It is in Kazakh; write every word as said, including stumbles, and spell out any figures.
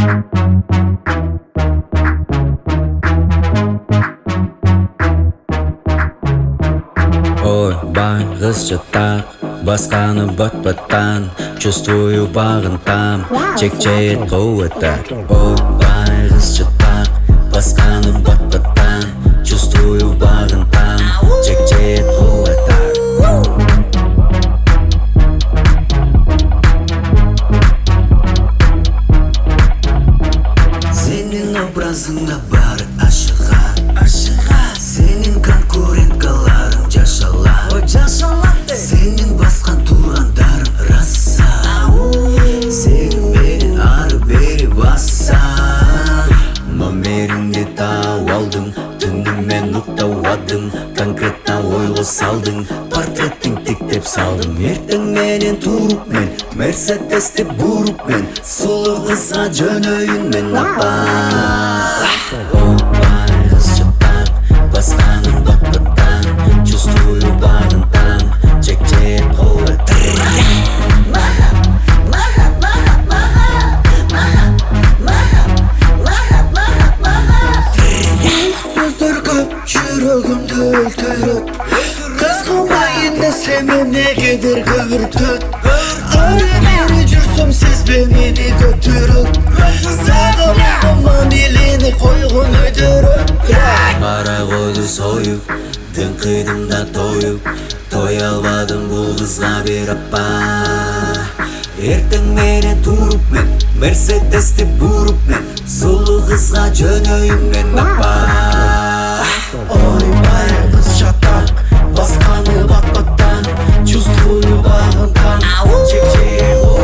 Ойбай қыз жатақ, басқаны бат-баттан, чувствую бағынтам, чек-чек қуаттар. Ойбай қыз жатақ, басқаны бат-баттан, чувствую бағынтам, чек-чек қуаттар. Сенің образыңа бары ашыға, сенің конкуренткаларың жашалар, сенің басқан туғандарың раса, сенің менен ары бері баса. Номеріңде тауып алдым, түнімен ұйықтамадым, конкретно ойға салдың, портреттің тіктеп салдым. Ертең менен тұрып мен, Мерседесте бұрып мен, сұлу қызға жөнөйін мен апа. Ойбай қыз жатақ, басқаны бат-баттан, чувствую бағынтам, чек-чек қуаттар. Сөздер көп, жүрегімді өлтіріп, қызғымайын десем негедір көвіртіп. Ары-бері жүрсем сезбе мені көтеріп, сағымағыма мейлені қойғын өйдіріп. Қара қойды сойып, дін қидым да тойып, той албадым бұл қызға бер апа. Ертең менен тұрып мен, Мерседесте бұрып мен, сұлу қызға жөнөйін мен апа. Ойбай қыз жатақ, басқаны бат-баттан, чувствую бағынтам, чек-чек